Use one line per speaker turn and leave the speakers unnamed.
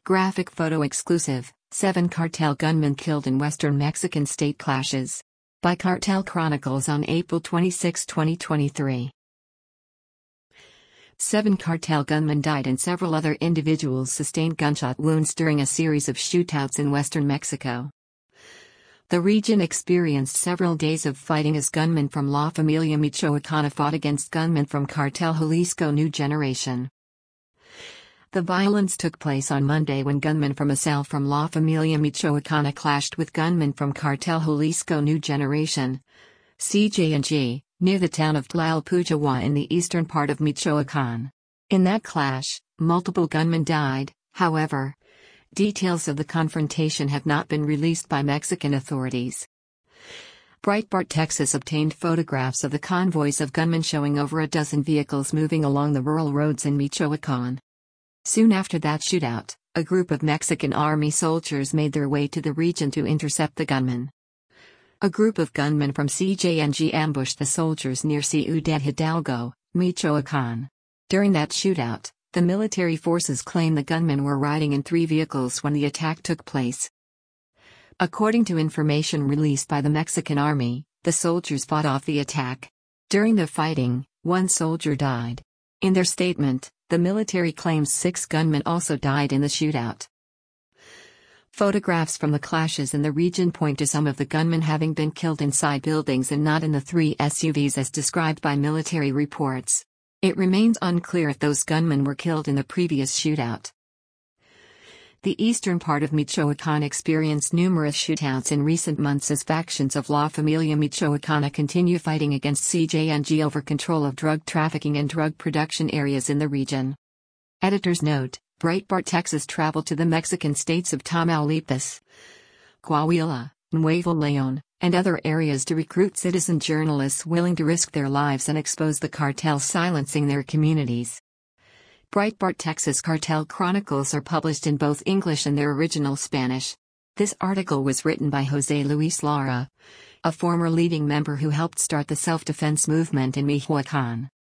Graphic photo exclusive, 7 cartel gunmen killed in western Mexican state clashes. By Cartel Chronicles on April 26, 2023. 7 cartel gunmen died and several other individuals sustained gunshot wounds during a series of shootouts in western Mexico. The region experienced several days of fighting as gunmen from La Familia Michoacana fought against gunmen from Cartel Jalisco New Generation. The violence took place on Monday when gunmen from a cell from La Familia Michoacana clashed with gunmen from Cartel Jalisco New Generation, CJNG, near the town of Tlalpujahua in the eastern part of Michoacán. In that clash, multiple gunmen died. However, details of the confrontation have not been released by Mexican authorities. Breitbart Texas obtained photographs of the convoys of gunmen showing over a dozen vehicles moving along the rural roads in Michoacán. Soon after that shootout, a group of Mexican army soldiers made their way to the region to intercept the gunmen. A group of gunmen from CJNG ambushed the soldiers near Ciudad Hidalgo, Michoacán. During that shootout, the military forces claim the gunmen were riding in 3 vehicles when the attack took place. According to information released by the Mexican army, the soldiers fought off the attack. During the fighting, 1 soldier died. In their statement, the military claims 6 gunmen also died in the shootout. Photographs from the clashes in the region point to some of the gunmen having been killed inside buildings and not in the 3 SUVs as described by military reports. It remains unclear if those gunmen were killed in the previous shootout. The eastern part of Michoacán experienced numerous shootouts in recent months as factions of La Familia Michoacana continue fighting against CJNG over control of drug trafficking and drug production areas in the region. Editor's note: Breitbart Texas traveled to the Mexican states of Tamaulipas, Coahuila, Nuevo León, and other areas to recruit citizen journalists willing to risk their lives and expose the cartels silencing their communities. Breitbart Texas Cartel Chronicles are published in both English and their original Spanish. This article was written by José Luis Lara, a former leading member who helped start the self-defense movement in Michoacán.